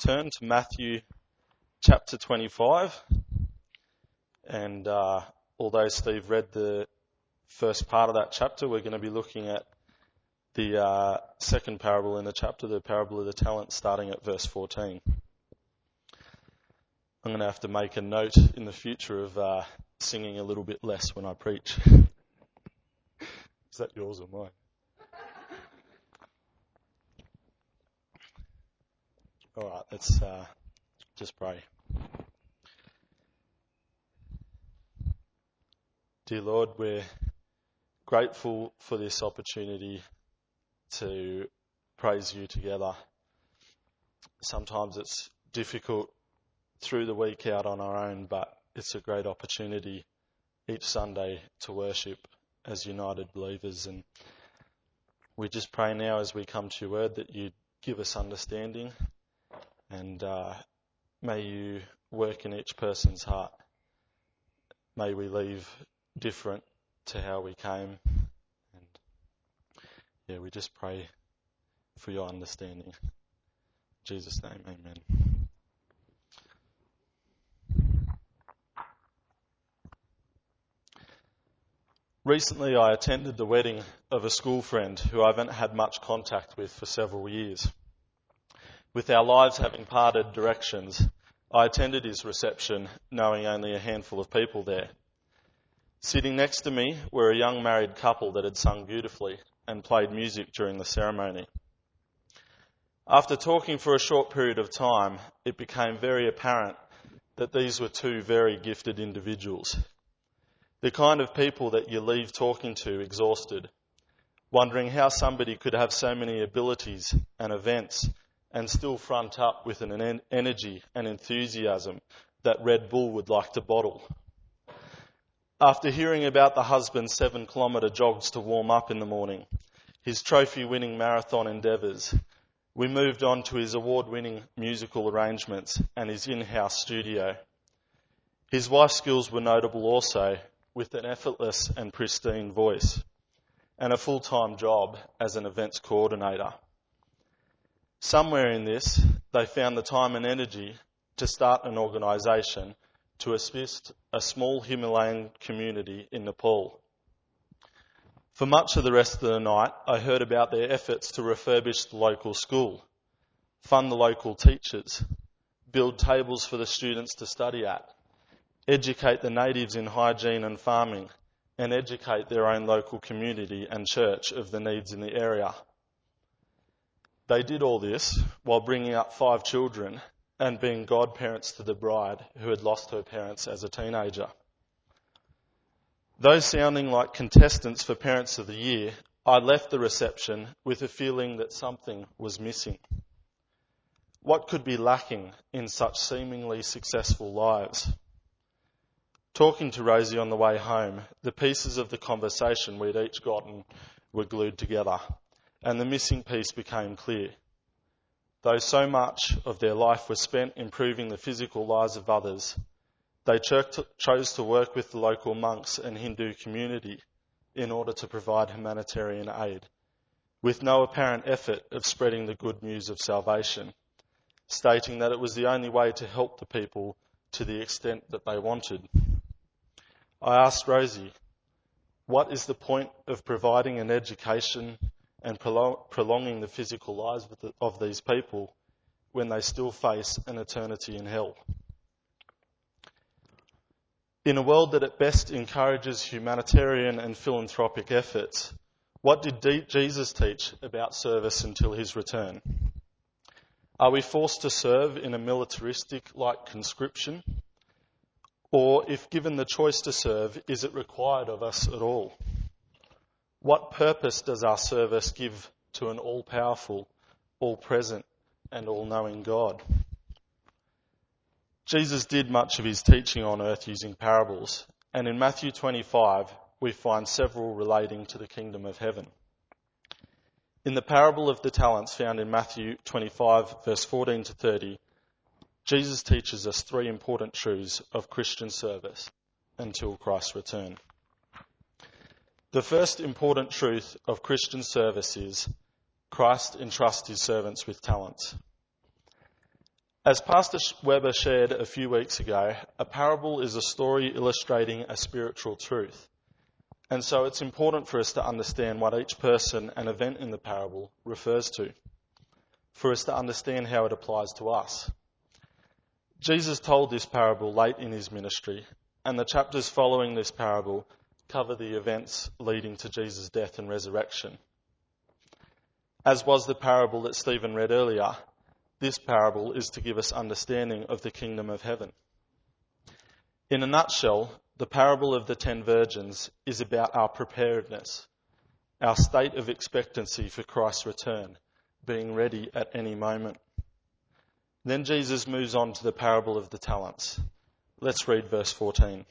turn to Matthew chapter 25. And although Steve read the first part of that chapter, we're going to be looking at the second parable in the chapter, the parable of the talents, starting at verse 14. I'm going to have to make a note in the future of singing a little bit less when I preach. Is that yours or mine? All right, let's just pray. Dear Lord, we're grateful for this opportunity to praise you together. Sometimes it's difficult through the week out on our own, but it's a great opportunity each Sunday to worship as united believers. And we just pray now as we come to your word that you give us understanding, and may you work in each person's heart. May we leave different to how we came. And we just pray for your understanding. In Jesus' name, amen. Recently I attended the wedding of a school friend who I haven't had much contact with for several years. With our lives having parted directions, I attended his reception knowing only a handful of people there. Sitting next to me were a young married couple that had sung beautifully and played music during the ceremony. After talking for a short period of time, it became very apparent that these were two very gifted individuals. The kind of people that you leave talking to exhausted, wondering how somebody could have so many abilities and events and still front up with an energy and enthusiasm that Red Bull would like to bottle. After hearing about the husband's 7-kilometre jogs to warm up in the morning, his trophy-winning marathon endeavours, we moved on to his award-winning musical arrangements and his in-house studio. His wife's skills were notable also, with an effortless and pristine voice and a full-time job as an events coordinator. Somewhere in this, they found the time and energy to start an organisation to assist a small Himalayan community in Nepal. For much of the rest of the night, I heard about their efforts to refurbish the local school, fund the local teachers, build tables for the students to study at, educate the natives in hygiene and farming, and educate their own local community and church of the needs in the area. They did all this while bringing up 5 children and being godparents to the bride who had lost her parents as a teenager. Though sounding like contestants for Parents of the Year, I left the reception with a feeling that something was missing. What could be lacking in such seemingly successful lives? Talking to Rosie on the way home, the pieces of the conversation we'd each gotten were glued together, and the missing piece became clear. Though so much of their life was spent improving the physical lives of others, they chose to work with the local monks and Hindu community in order to provide humanitarian aid, with no apparent effort of spreading the good news of salvation, stating that it was the only way to help the people to the extent that they wanted. I asked Rosie, what is the point of providing an education and prolonging the physical lives of these people when they still face an eternity in hell? In a world that at best encourages humanitarian and philanthropic efforts, what did Jesus teach about service until his return? Are we forced to serve in a militaristic-like conscription? Or, if given the choice to serve, is it required of us at all? What purpose does our service give to an all-powerful, all-present and all-knowing God? Jesus did much of his teaching on earth using parables, and in Matthew 25 we find several relating to the kingdom of heaven. In the parable of the talents found in Matthew 25 verse 14 to 30, Jesus teaches us 3 important truths of Christian service until Christ's return. The first important truth of Christian service is Christ entrusts his servants with talents. As Pastor Weber shared a few weeks ago, a parable is a story illustrating a spiritual truth. And so it's important for us to understand what each person and event in the parable refers to, for us to understand how it applies to us. Jesus told this parable late in his ministry, and the chapters following this parable cover the events leading to Jesus' death and resurrection. As was the parable that Stephen read earlier, this parable is to give us understanding of the kingdom of heaven. In a nutshell, the parable of the 10 virgins is about our preparedness, our state of expectancy for Christ's return, being ready at any moment. Then Jesus moves on to the parable of the talents. Let's read verse 14.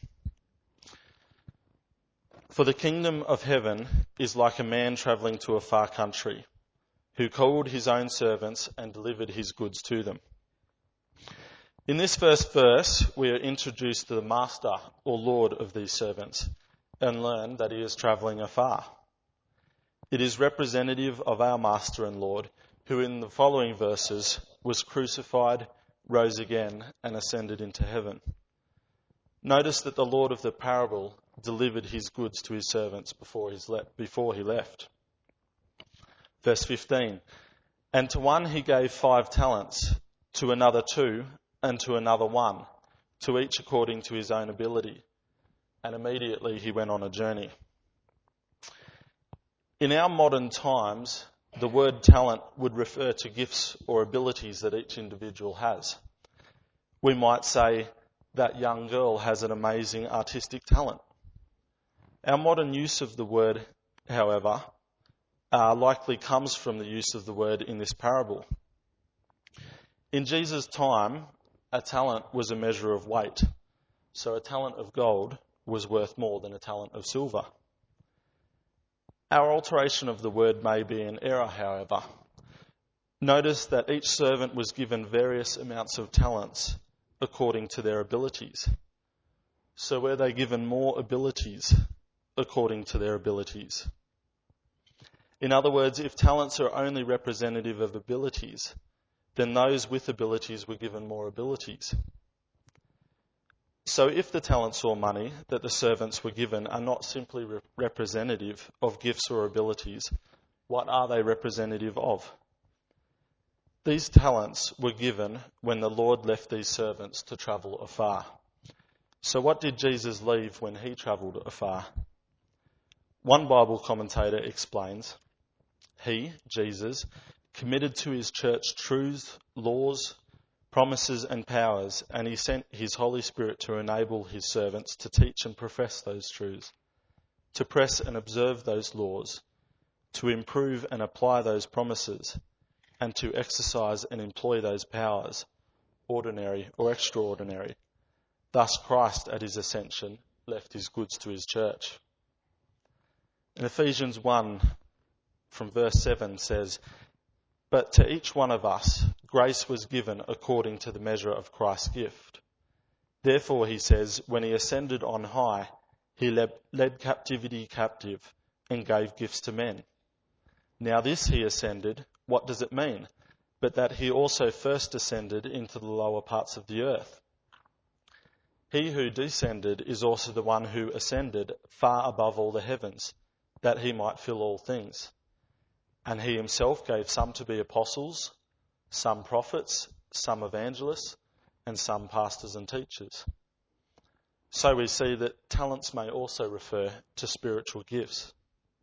For the kingdom of heaven is like a man travelling to a far country, who called his own servants and delivered his goods to them. In this first verse, we are introduced to the master or lord of these servants and learn that he is travelling afar. It is representative of our master and Lord, who in the following verses was crucified, rose again, and ascended into heaven. Notice that the Lord of the parable delivered his goods to his servants before he left. Verse 15, and to one he gave 5 talents, to another 2, and to another 1, to each according to his own ability. And immediately he went on a journey. In our modern times, the word talent would refer to gifts or abilities that each individual has. We might say that young girl has an amazing artistic talent. Our modern use of the word, however, likely comes from the use of the word in this parable. In Jesus' time, a talent was a measure of weight, so a talent of gold was worth more than a talent of silver. Our alteration of the word may be an error, however. Notice that each servant was given various amounts of talents according to their abilities. So were they given more abilities according to their abilities? In other words, if talents are only representative of abilities, then those with abilities were given more abilities. So if the talents or money that the servants were given are not simply representative of gifts or abilities, what are they representative of? These talents were given when the Lord left these servants to travel afar. So what did Jesus leave when he travelled afar? One Bible commentator explains, he, Jesus, committed to his church truths, laws, promises and powers, and he sent his Holy Spirit to enable his servants to teach and profess those truths, to press and observe those laws, to improve and apply those promises, and to exercise and employ those powers, ordinary or extraordinary. Thus Christ, at his ascension, left his goods to his church. In Ephesians 1, from verse 7 says, but to each one of us, grace was given according to the measure of Christ's gift. Therefore, he says, when he ascended on high, he led captivity captive and gave gifts to men. Now this he ascended, what does it mean? But that he also first ascended into the lower parts of the earth. He who descended is also the one who ascended far above all the heavens, that he might fill all things. And he himself gave some to be apostles, some prophets, some evangelists, and some pastors and teachers. So we see that talents may also refer to spiritual gifts.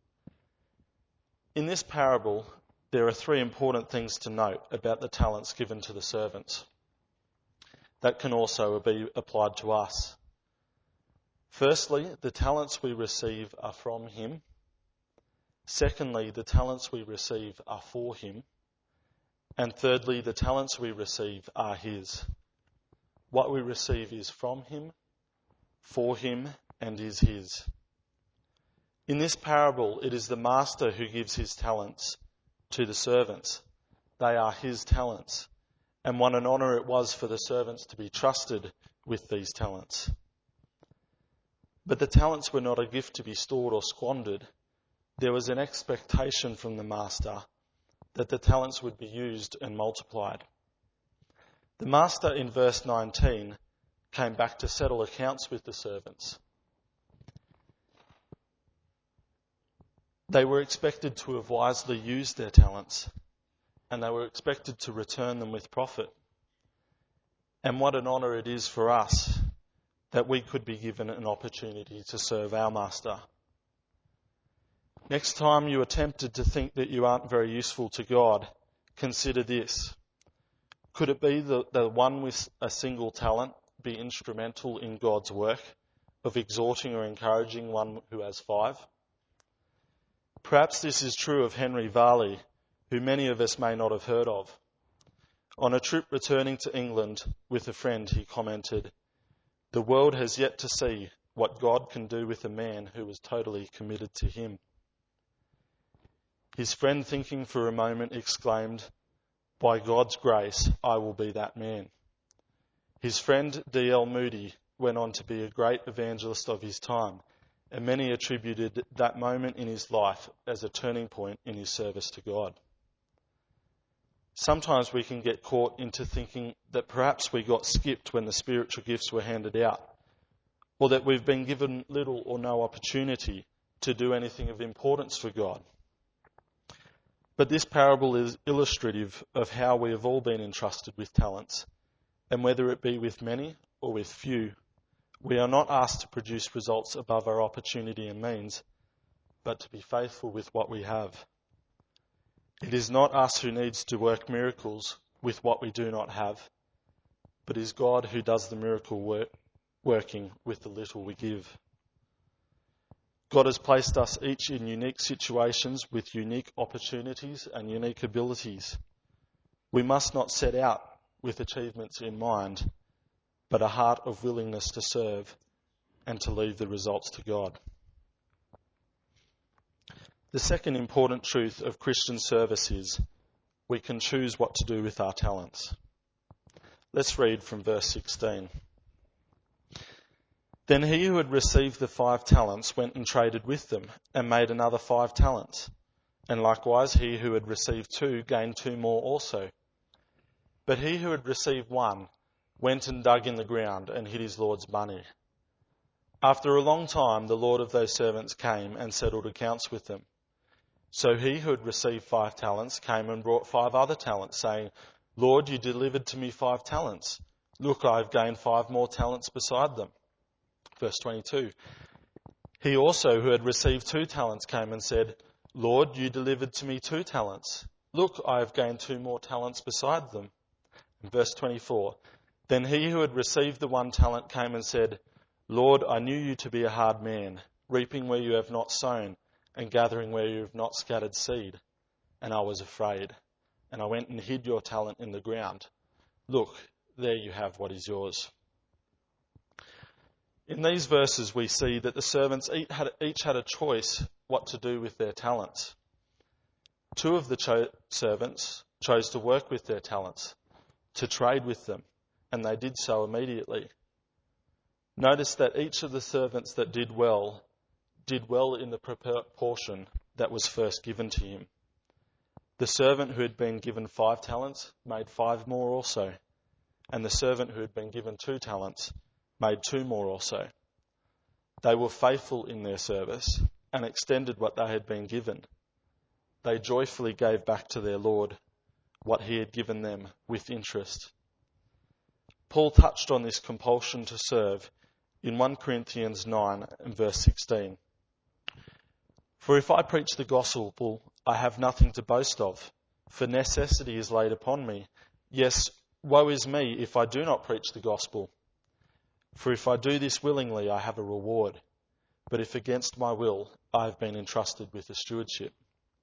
In this parable, there are 3 important things to note about the talents given to the servants that can also be applied to us. Firstly, the talents we receive are from him. Secondly, the talents we receive are for him. And thirdly, the talents we receive are his. What we receive is from him, for him, and is his. In this parable, it is the master who gives his talents to the servants. They are his talents. And what an honour it was for the servants to be trusted with these talents. But the talents were not a gift to be stored or squandered. There was an expectation from the master that the talents would be used and multiplied. The master in verse 19 came back to settle accounts with the servants. They were expected to have wisely used their talents, and they were expected to return them with profit. And what an honour it is for us that we could be given an opportunity to serve our master. Next time you are tempted to think that you aren't very useful to God, consider this. Could it be that the one with a single talent be instrumental in God's work of exhorting or encouraging one who has 5? Perhaps this is true of Henry Varley, who many of us may not have heard of. On a trip returning to England with a friend, he commented, "The world has yet to see what God can do with a man who is totally committed to him." His friend, thinking for a moment, exclaimed, "By God's grace, I will be that man." His friend D.L. Moody went on to be a great evangelist of his time, and many attributed that moment in his life as a turning point in his service to God. Sometimes we can get caught into thinking that perhaps we got skipped when the spiritual gifts were handed out, or that we've been given little or no opportunity to do anything of importance for God. But this parable is illustrative of how we have all been entrusted with talents, and whether it be with many or with few, we are not asked to produce results above our opportunity and means, but to be faithful with what we have. It is not us who needs to work miracles with what we do not have, but is God who does the miracle working with the little we give. God has placed us each in unique situations with unique opportunities and unique abilities. We must not set out with achievements in mind, but a heart of willingness to serve and to leave the results to God. The second important truth of Christian service is we can choose what to do with our talents. Let's read from verse 16. Then he who had received the 5 talents went and traded with them and made another 5 talents. And likewise he who had received 2 gained 2 more also. But he who had received 1 went and dug in the ground and hid his Lord's money. After a long time, the Lord of those servants came and settled accounts with them. So he who had received 5 talents came and brought 5 other talents, saying, Lord, you delivered to me 5 talents. Look, I have gained 5 more talents beside them. Verse 22. He also who had received 2 talents came and said, Lord, you delivered to me 2 talents. Look, I have gained 2 more talents beside them. Verse 24. Then he who had received the 1 talent came and said, Lord, I knew you to be a hard man, reaping where you have not sown, and gathering where you have not scattered seed. And I was afraid, and I went and hid your talent in the ground. Look, there you have what is yours. In these verses we see that the servants each had a choice what to do with their talents. 2 of the servants chose to work with their talents, to trade with them, and they did so immediately. Notice that each of the servants that did well in the proportion that was first given to him. The servant who had been given 5 talents made 5 more also, and the servant who had been given 2 talents made 2 more also. They were faithful in their service and extended what they had been given. They joyfully gave back to their Lord what he had given them with interest. Paul touched on this compulsion to serve in 1 Corinthians 9 and verse 16. For if I preach the gospel, I have nothing to boast of, for necessity is laid upon me. Yes, woe is me if I do not preach the gospel. For if I do this willingly, I have a reward. But if against my will, I have been entrusted with a stewardship.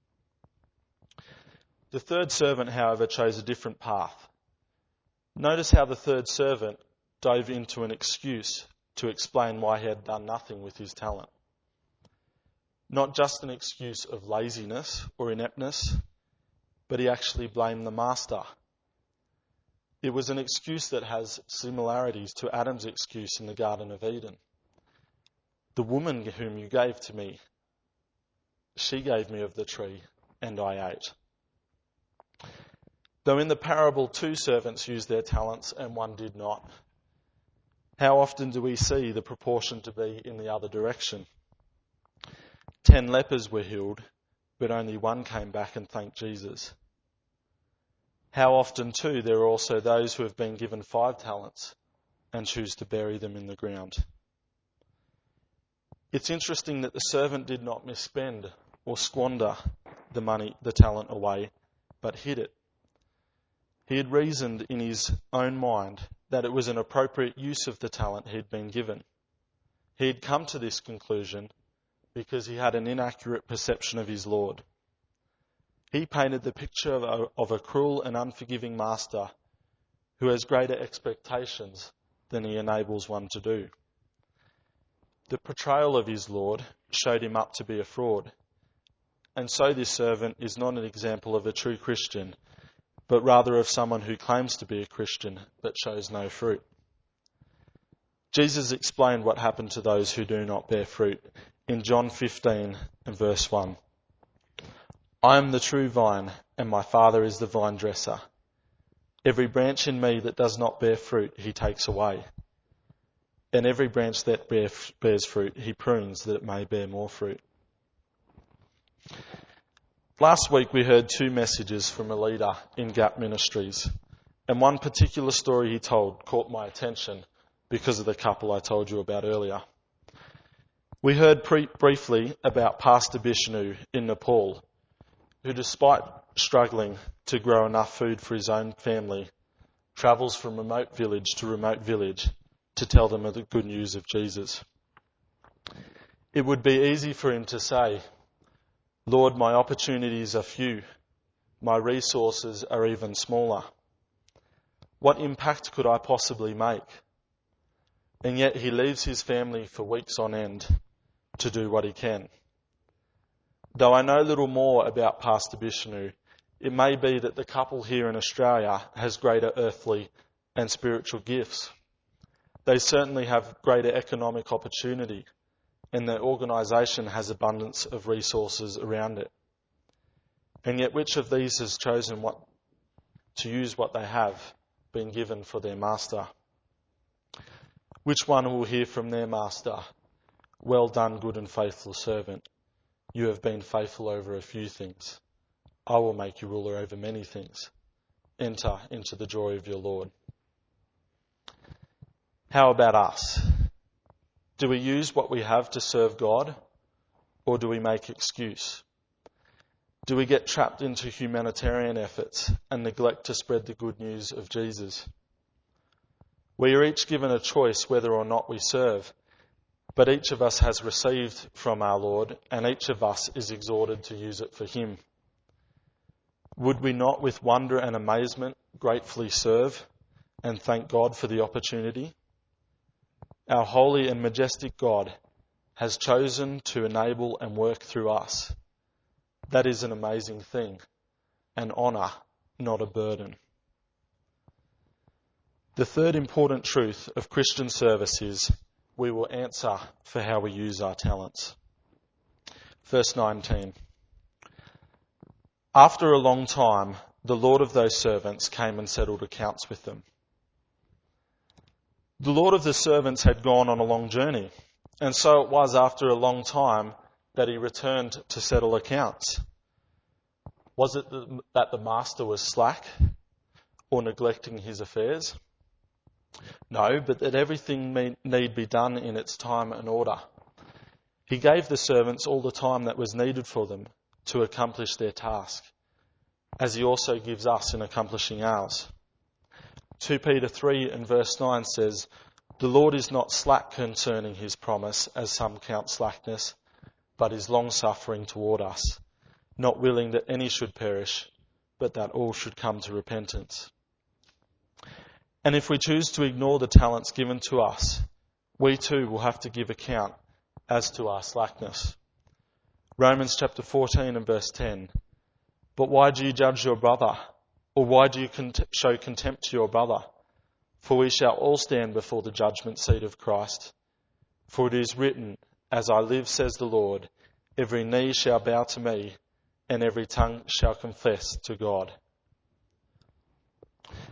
The third servant, however, chose a different path. Notice how the third servant dove into an excuse to explain why he had done nothing with his talent. Not just an excuse of laziness or ineptness, but he actually blamed the master. It was an excuse that has similarities to Adam's excuse in the Garden of Eden. The woman whom you gave to me, she gave me of the tree, and I ate. Though in the parable 2 servants used their talents and one did not. How often do we see the proportion to be in the other direction? 10 lepers were healed, but only one came back and thanked Jesus. How often too there are also those who have been given 5 talents and choose to bury them in the ground. It's interesting that the servant did not misspend or squander the talent away, but hid it. He had reasoned in his own mind that it was an appropriate use of the talent he had been given. He had come to this conclusion because he had an inaccurate perception of his Lord. He painted the picture of a cruel and unforgiving master who has greater expectations than he enables one to do. The portrayal of his Lord showed him up to be a fraud. And so this servant is not an example of a true Christian, but rather of someone who claims to be a Christian but shows no fruit. Jesus explained what happened to those who do not bear fruit in John 15 and verse 1. I am the true vine, and my Father is the vine dresser. Every branch in me that does not bear fruit, he takes away. And every branch that bears fruit, he prunes that it may bear more fruit. Last week we heard 2 messages from a leader in Gap Ministries, and one particular story he told caught my attention because of the couple I told you about earlier. We heard briefly about Pastor Bishnu in Nepal, who despite struggling to grow enough food for his own family, travels from remote village to remote village to tell them of the good news of Jesus. It would be easy for him to say, Lord, my opportunities are few. My resources are even smaller. What impact could I possibly make? And yet he leaves his family for weeks on end to do what he can. Though I know little more about Pastor Bishnu, it may be that the couple here in Australia has greater earthly and spiritual gifts. They certainly have greater economic opportunity, and their organisation has abundance of resources around it. And yet which of these has chosen to use what they have been given for their master? Which one will hear from their master, well done, good and faithful servant. You have been faithful over a few things. I will make you ruler over many things. Enter into the joy of your Lord. How about us? Do we use what we have to serve God, or do we make excuse? Do we get trapped into humanitarian efforts and neglect to spread the good news of Jesus? We are each given a choice whether or not we serve, but each of us has received from our Lord, and each of us is exhorted to use it for Him. Would we not, with wonder and amazement, gratefully serve and thank God for the opportunity? Our holy and majestic God has chosen to enable and work through us. That is an amazing thing, an honour, not a burden. The third important truth of Christian service is we will answer for how we use our talents. Verse 19. After a long time, the Lord of those servants came and settled accounts with them. The Lord of the servants had gone on a long journey, and so it was after a long time that he returned to settle accounts. Was it that the master was slack or neglecting his affairs? No, but that everything need be done in its time and order. He gave the servants all the time that was needed for them to accomplish their task, as he also gives us in accomplishing ours. 2 Peter 3 and verse 9 says, The Lord is not slack concerning his promise, as some count slackness, but is long-suffering toward us, not willing that any should perish, but that all should come to repentance. And if we choose to ignore the talents given to us, we too will have to give account as to our slackness. Romans chapter 14 and verse 10. But why do you judge your brother? Or why do you show contempt to your brother? For we shall all stand before the judgment seat of Christ. For it is written, As I live, says the Lord, every knee shall bow to me, and every tongue shall confess to God.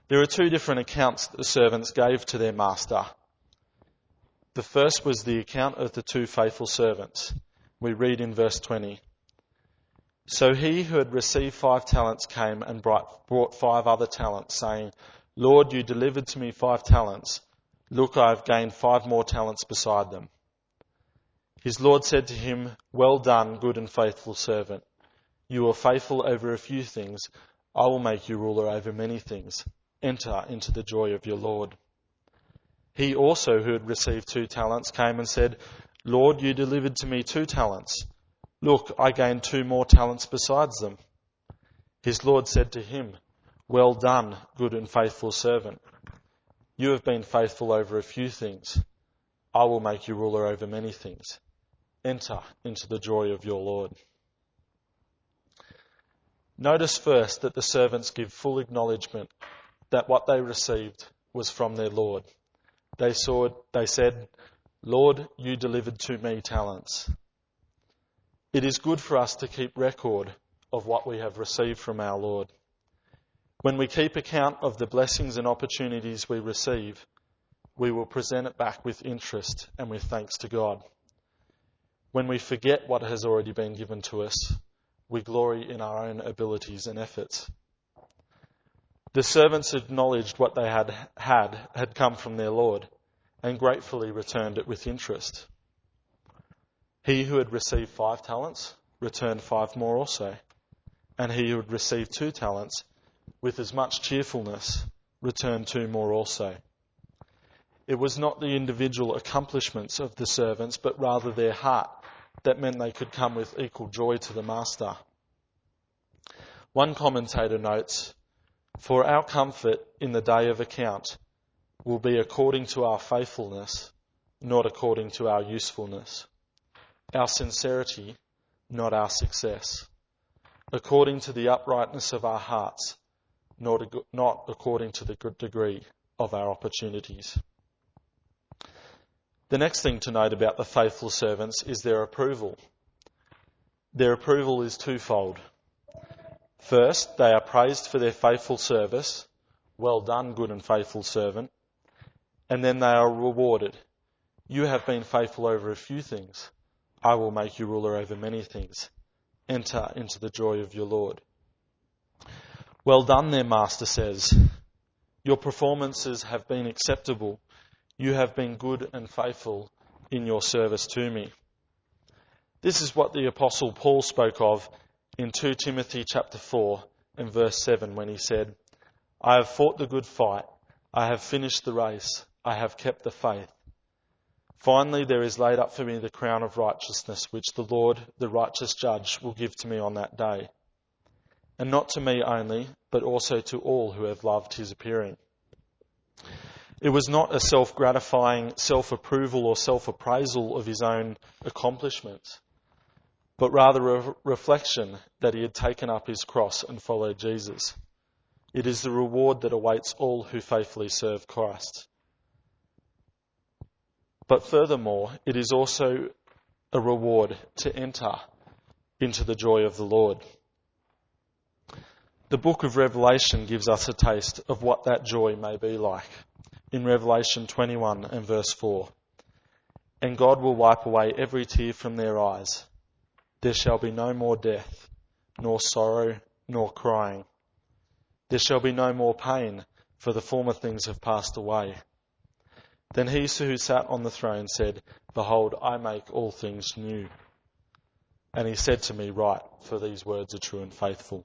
There are two different accounts that the servants gave to their master. The first was the account of the two faithful servants. We read in verse 20. So he who had received 5 talents came and brought 5 other talents, saying, Lord, you delivered to me 5 talents. Look, I have gained 5 more talents beside them. His Lord said to him, Well done, good and faithful servant. You were faithful over a few things. I will make you ruler over many things. Enter into the joy of your Lord. He also, who had received 2 talents, came and said, Lord, you delivered to me 2 talents. Look, I gained 2 more talents besides them. His Lord said to him, Well done, good and faithful servant. You have been faithful over a few things. I will make you ruler over many things. Enter into the joy of your Lord. Notice first that the servants give full acknowledgement that what they received was from their Lord. They said, Lord, you delivered to me talents. It is good for us to keep record of what we have received from our Lord. When we keep account of the blessings and opportunities we receive, we will present it back with interest and with thanks to God. When we forget what has already been given to us, we glory in our own abilities and efforts. The servants acknowledged what they had come from their Lord and gratefully returned it with interest. He who had received 5 talents returned 5 more also, and he who had received 2 talents with as much cheerfulness returned 2 more also. It was not the individual accomplishments of the servants, but rather their heart that meant they could come with equal joy to the master. One commentator notes, For our comfort in the day of account will be according to our faithfulness, not according to our usefulness. Our sincerity, not our success. According to the uprightness of our hearts, not according to the good degree of our opportunities. The next thing to note about the faithful servants is their approval. Their approval is twofold. First, they are praised for their faithful service. Well done, good and faithful servant. And then they are rewarded. You have been faithful over a few things. I will make you ruler over many things. Enter into the joy of your Lord. Well done, their master says. Your performances have been acceptable. You have been good and faithful in your service to me. This is what the Apostle Paul spoke of in 2 Timothy chapter 4 and verse 7 when he said, I have fought the good fight. I have finished the race. I have kept the faith. Finally, there is laid up for me the crown of righteousness, which the Lord, the righteous judge, will give to me on that day. And not to me only, but also to all who have loved his appearing. It was not a self-gratifying self-approval or self-appraisal of his own accomplishments, but rather a reflection that he had taken up his cross and followed Jesus. It is the reward that awaits all who faithfully serve Christ. But furthermore, it is also a reward to enter into the joy of the Lord. The book of Revelation gives us a taste of what that joy may be like. In Revelation 21 and verse 4, And God will wipe away every tear from their eyes. There shall be no more death, nor sorrow, nor crying. There shall be no more pain, for the former things have passed away. Then he who sat on the throne said, Behold, I make all things new. And he said to me, Write, for these words are true and faithful.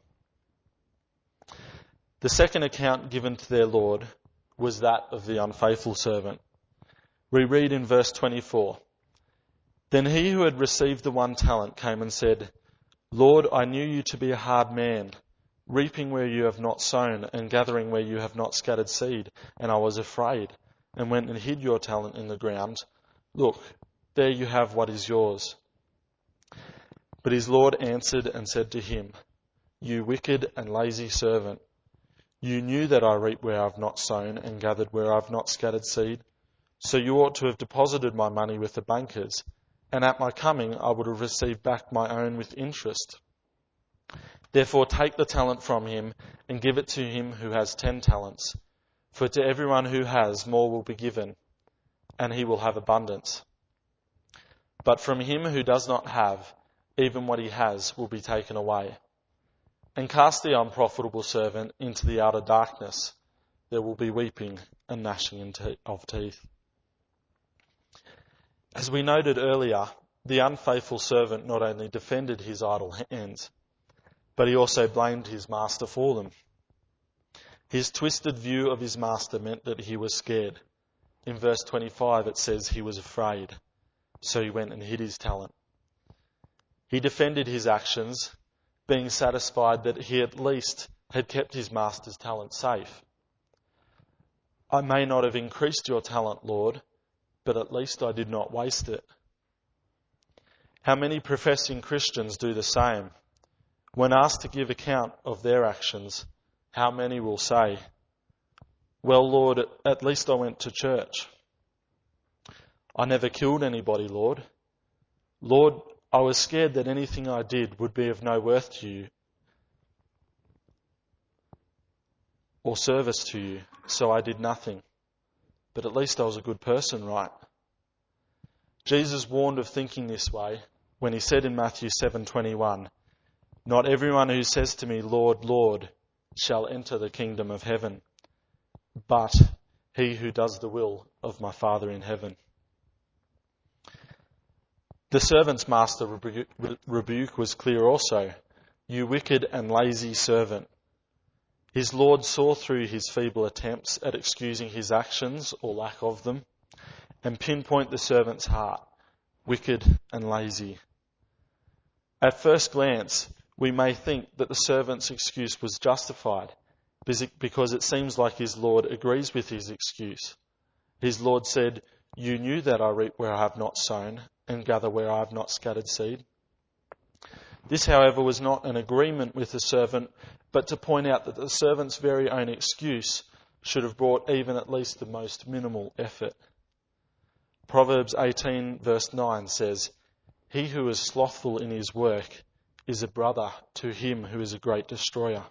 The second account given to their Lord was that of the unfaithful servant. We read in verse 24, Then he who had received the 1 talent came and said, Lord, I knew you to be a hard man, reaping where you have not sown and gathering where you have not scattered seed, and I was afraid, and went and hid your talent in the ground. Look, there you have what is yours. But his Lord answered and said to him, You wicked and lazy servant, you knew that I reap where I have not sown and gathered where I have not scattered seed. So you ought to have deposited my money with the bankers, and at my coming I would have received back my own with interest. Therefore take the talent from him and give it to him who has 10 talents. For to everyone who has, more will be given, and he will have abundance. But from him who does not have, even what he has will be taken away. And cast the unprofitable servant into the outer darkness. There will be weeping and gnashing of teeth. As we noted earlier, the unfaithful servant not only defended his idle hands, but he also blamed his master for them. His twisted view of his master meant that he was scared. In verse 25 it says he was afraid, so he went and hid his talent. He defended his actions, being satisfied that he at least had kept his master's talent safe. I may not have increased your talent, Lord, but at least I did not waste it. How many professing Christians do the same? When asked to give account of their actions, how many will say, well, Lord, at least I went to church. I never killed anybody, Lord. Lord, I was scared that anything I did would be of no worth to you or service to you, so I did nothing. But at least I was a good person, right? Jesus warned of thinking this way when he said in Matthew 7:21, not everyone who says to me, Lord, Lord, shall enter the kingdom of heaven, but he who does the will of my Father in heaven. The servant's master rebuke was clear also. You wicked and lazy servant. His Lord saw through his feeble attempts at excusing his actions or lack of them and pinpoint the servant's heart, wicked and lazy. At first glance, we may think that the servant's excuse was justified because it seems like his Lord agrees with his excuse. His Lord said, you knew that I reap where I have not sown and gather where I have not scattered seed. This, however, was not an agreement with the servant, but to point out that the servant's very own excuse should have brought even at least the most minimal effort. Proverbs 18 verse 9 says, he who is slothful in his work is a brother to him who is a great destroyer.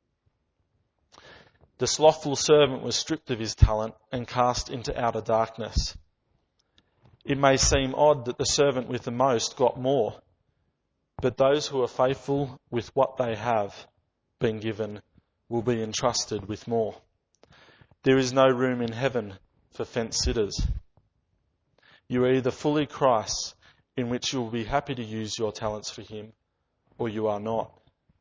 The slothful servant was stripped of his talent and cast into outer darkness. It may seem odd that the servant with the most got more, but those who are faithful with what they have been given will be entrusted with more. There is no room in heaven for fence-sitters. You are either fully Christ's, in which you will be happy to use your talents for him, or you are not.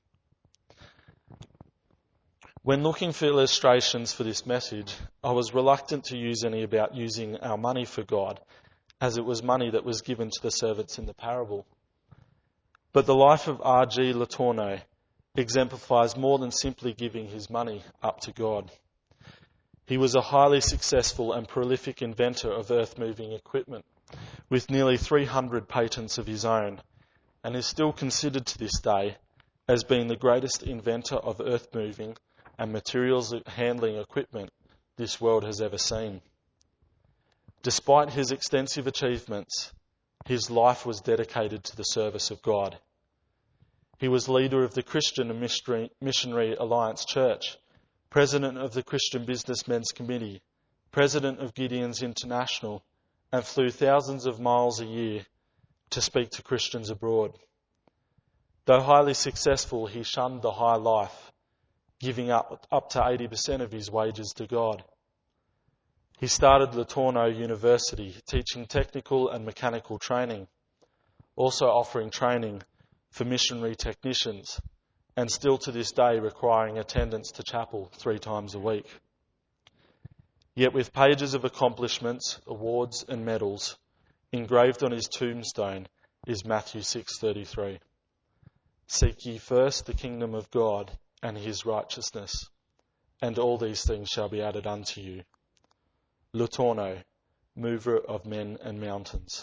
When looking for illustrations for this message, I was reluctant to use any about using our money for God, as it was money that was given to the servants in the parable. But the life of R.G. Letourneau exemplifies more than simply giving his money up to God. He was a highly successful and prolific inventor of earth-moving equipment, with nearly 300 patents of his own, and is still considered to this day as being the greatest inventor of earth-moving and materials handling equipment this world has ever seen. Despite his extensive achievements, his life was dedicated to the service of God. He was leader of the Christian and Missionary Alliance Church, president of the Christian Businessmen's Committee, president of Gideon's International, and flew thousands of miles a year to speak to Christians abroad. Though highly successful, he shunned the high life, giving up to 80% of his wages to God. He started Letourneau University, teaching technical and mechanical training, also offering training for missionary technicians, and still to this day requiring attendance to chapel 3 times a week. Yet with pages of accomplishments, awards and medals, engraved on his tombstone is Matthew 6:33. Seek ye first the kingdom of God and his righteousness, and all these things shall be added unto you. Letourneau, mover of men and mountains.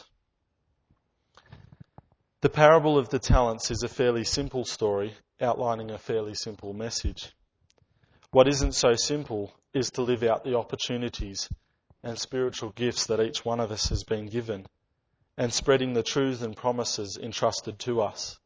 The parable of the talents is a fairly simple story outlining a fairly simple message. What isn't so simple is to live out the opportunities and spiritual gifts that each one of us has been given, and spreading the truth and promises entrusted to us.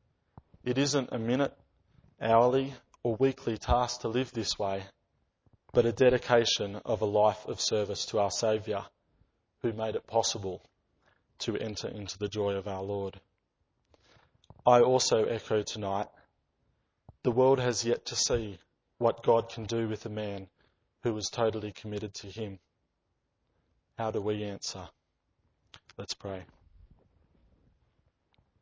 It isn't a minute, hourly, or weekly task to live this way, but a dedication of a life of service to our Saviour, who made it possible to enter into the joy of our Lord. I also echo tonight, the world has yet to see what God can do with a man who was totally committed to him. How do we answer? Let's pray.